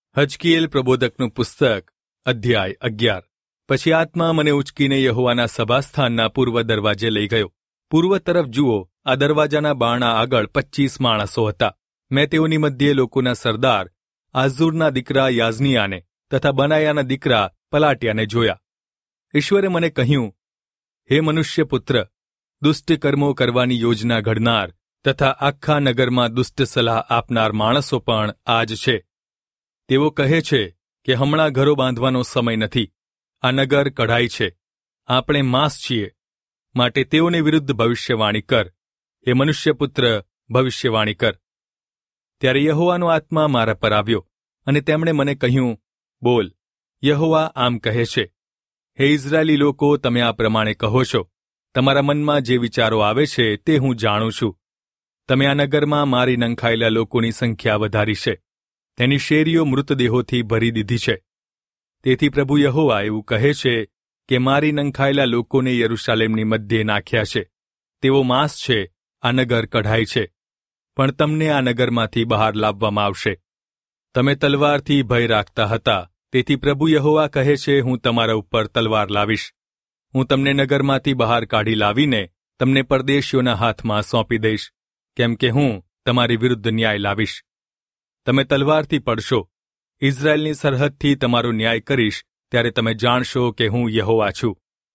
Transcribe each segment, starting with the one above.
હજકીએલ પ્રબોધકનું પુસ્તક અધ્યાય 11. પછી આત્મા મને ઉચકીને યહોવાના સભાસ્થાનના પૂર્વ દરવાજે લઈ ગયો. પૂર્વ તરફ જુઓ, આ દરવાજાના બારણા આગળ 25 માણસો હતા. મેં તેઓની મધ્યે લોકોના સરદાર આઝુરના દીકરા યાઝનિયાને તથા બનાયાના દીકરા પલાટિયાને જોયા. ઈશ્વરે મને કહ્યું, હે મનુષ્યપુત્ર, દુષ્ટ કર્મો કરવાની યોજના ઘડનાર તથા આખા નગરમાં દુષ્ટ સલાહ આપનાર માણસો પણ આ જ છે. તેઓ કહે છે કે હમણાં ઘરો બાંધવાનો સમય નથી, આ નગર કઢાઈ છે, આપણે માંસ છીએ, માટે તેઓની વિરુદ્ધ ભવિષ્યવાણી કર. હે મનુષ્યપુત્ર, ભવિષ્યવાણી કર. ત્યારે યહોવાનો આત્મા મારા પર આવ્યો અને તેમણે મને કહ્યું, બોલ, યહોવા આમ કહે છે, હે ઇઝરાયેલી લોકો, તમે આ પ્રમાણે કહો છો. તમારા મનમાં જે વિચારો આવે છે તે હું જાણું છું. તમે આ નગરમાં મારી નંખાયેલા લોકોની સંખ્યા વધારી છે, તેની શેરીઓ મૃતદેહોથી ભરી દીધી છે. તેથી પ્રભુ યહોવા એવું કહે છે કે મારી નંખાયેલા લોકોને યરૂશાલેમની મધ્યે નાખ્યા છે. તેઓ માંસ છે, આ નગર કઢાય છે, પણ તમને આ નગરમાંથી બહાર લાવવામાં આવશે. તમે તલવારથી ભય રાખતા હતા, તેથી પ્રભુ યહોવા કહે છે, હું તમારા ઉપર તલવાર લાવીશ. હું તમને નગરમાંથી બહાર કાઢી લાવીને તમને પરદેશીઓના હાથમાં સોંપી દઈશ, કેમ કે હું તમારી વિરુદ્ધ ન્યાય લાવીશ. તમે તલવારથી પડશો, ઇઝરાયેલની સરહદથી તમારો ન્યાય કરીશ, ત્યારે તમે જાણશો કે હું યહોવા છું.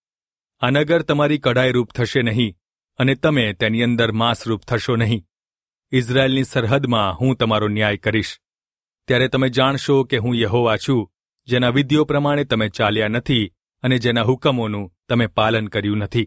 આ નગર તમારી કઢાઈરૂપ થશે નહીં, અને તમે તેની અંદર માંસરૂપ થશો નહીં. ઇઝરાયેલની સરહદમાં હું તમારો ન્યાય કરીશ. ત્યારે તમે જાણશો કે હું યહોવા છું, જેના વિધિઓ પ્રમાણે તમે ચાલ્યા નથી અને જેના હુકમોનું તમે પાલન કર્યું નથી.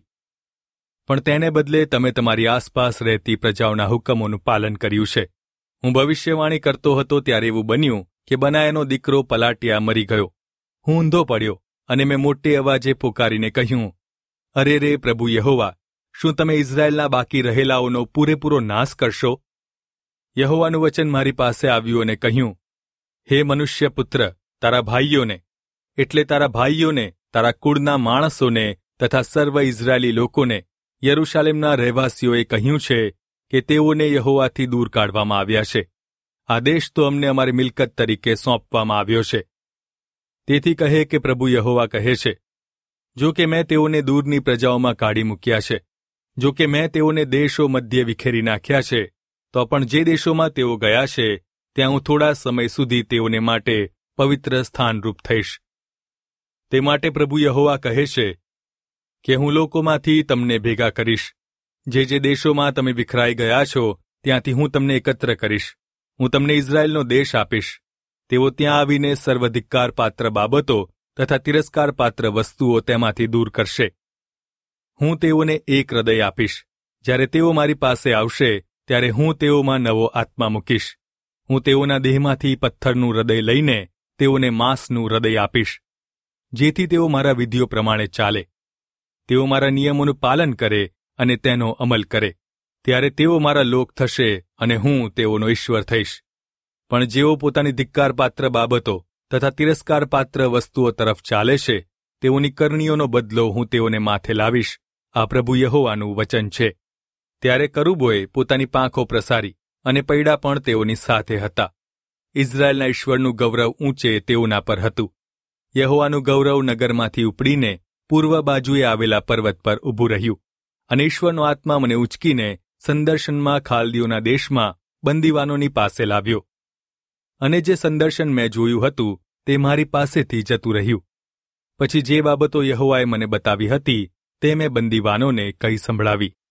પણ તેને બદલે તમે તમારી આસપાસ રહેતી પ્રજાઓના હુકમોનું પાલન કર્યું છે. હું ભવિષ્યવાણી કરતો હતો ત્યારે એવું બન્યું કે બનાયાનો દીકરો પલાટિયા મરી ગયો. હું ઊંધો પડ્યો અને મેં મોટે અવાજે પુકારીને કહ્યું, અરે રે પ્રભુ યહોવા, શું તમે ઇઝરાયેલના બાકી રહેલાઓનો પૂરેપૂરો નાશ કરશો? યહોવાનું વચન મારી પાસે આવ્યું અને કહ્યું, હે મનુષ્યપુત્ર, તારા ભાઈઓને, એટલે તારા ભાઈઓને, તારા કુળના માણસોને તથા સર્વ ઇઝરાયેલી લોકોને યરૂશાલેમના રહેવાસીઓએ કહ્યું છે કે તેઓને યહોવાથી દૂર કાઢવામાં આવ્યા છે. આ દેશ તો અમને અમારી મિલકત તરીકે સોંપવામાં આવ્યો છે. તેથી કહે કે પ્રભુ યહોવા કહે છે, જો કે મેં તેઓને દૂરની પ્રજાઓમાં કાઢી મૂક્યા છે, જો કે મેં તેઓને દેશો મધ્યે વિખેરી નાખ્યા છે, તો પણ જે દેશોમાં તેઓ ગયા છે ત્યાં હું થોડા સમય સુધી તેઓને માટે પવિત્ર સ્થાનરૂપ થઈશ. તે માટે પ્રભુ યહોવા કહે છે કે હું લોકોમાંથી તમને ભેગા કરીશ. જે દેશોમાં તમે વિખરાઈ ગયા છો ત્યાંથી હું તમને એકત્ર કરીશ. હું તમને ઇઝરાયેલનો દેશ આપીશ. તેઓ ત્યાં આવીને સર્વધિક્કાર પાત્ર બાબતો તથા તિરસ્કાર પાત્ર વસ્તુઓ તેમાંથી દૂર કરશે. હું તેઓને એક હૃદય આપીશ. જ્યારે તેઓ મારી પાસે આવશે ત્યારે હું તેઓમાં નવો આત્મા મૂકીશ. હું તેઓના દેહમાંથી પથ્થરનું હૃદય લઈને તેઓને માંસનું હૃદય આપીશ, જેથી તેઓ મારા વિધિઓ પ્રમાણે ચાલે. તેઓ મારા નિયમોનું પાલન કરે અને તેનો અમલ કરે. ત્યારે તેઓ મારા લોક થશે અને હું તેઓનો ઈશ્વર થઈશ. પણ જેઓ પોતાની ધિક્કારપાત્ર બાબતો તથા તિરસ્કારપાત્ર વસ્તુઓ તરફ ચાલે છે, તેઓની કરણીઓનો બદલો હું તેઓને માથે લાવીશ. આ પ્રભુ યહોવાનું વચન છે. ત્યારે કરુબોએ પોતાની પાંખો પ્રસારી અને પૈડા પણ તેઓની સાથે હતા. ઇઝરાયેલના ઈશ્વરનું ગૌરવ ઊંચે તેઓના પર હતું. યહોવાનું ગૌરવ નગરમાંથી ઉપડીને પૂર્વ બાજુએ આવેલા પર્વત પર ઊભું રહ્યું. અને ઈશ્વરનો આત્મા મને ઉચકીને સંદર્શનમાં ખાલદીઓના દેશમાં બંદીવાનોની પાસે લાવ્યો. અને જે સંદર્શન મેં જોયું હતું તે મારી પાસેથી જતું રહ્યું. પછી જે બાબતો યહોવાએ મને બતાવી હતી તે મેં બંદીવાનોને કહી સંભળાવી.